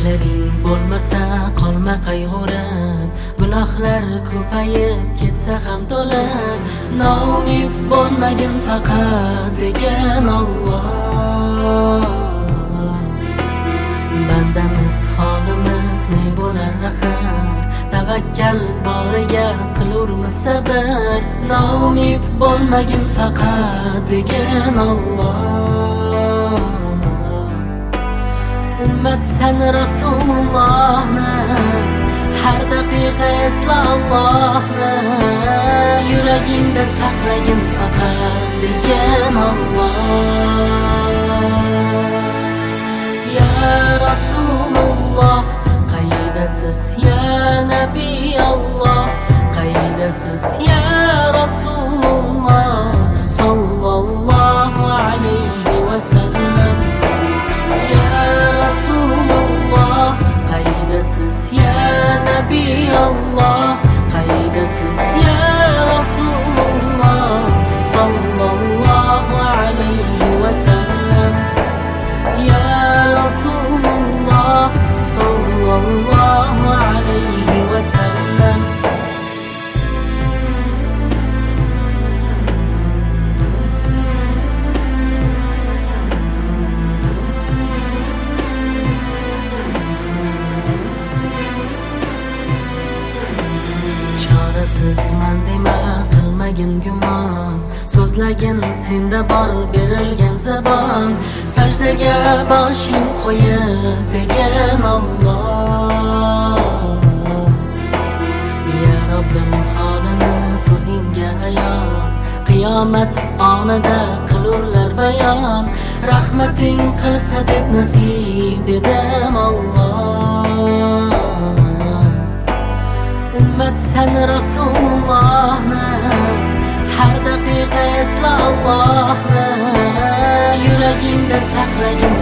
ishlaring bo'lmasa qolma qayg'urib, gunohlar ko'payib ketsa ham to'lib, noumid bo'lmagin faqat degan Alloh. Bandamiz holimiz ne bo'lar axir, tavakkal boriga qilurmiz sabr, noumid bo'lmagin faqat degan Alloh. Ummat sen Rasulullohni, har daqiqa esla Allohni, yuragingda saqlagin faqat degan Alloh. Ya Rasululloh, qaydasiz ya Nabiy Allah, qaydasiz ya Rasululloh sallallohu alayhi va sallam. Ya Rasululloh, qaydasiz ya Nabiy Allah, qaydasiz ya Rasululloh sallallohu alayhi va sallam. Ya Rasululloh sallallohu alayhi va sallam. Chorasizman dema, qilmagin gumon, so'zlagin senda bor berilgan zabon, sajdaga boshing qo'yib degan Alloh. Ya Robbim, holini so'zingga ayon, qiyomat onida qilurlar bayon, rahmating qilsa deb nasib dedim Alloh. Ummat sen Rasulullohni, har daqiqa esla Allohni, yuragingda saqlagin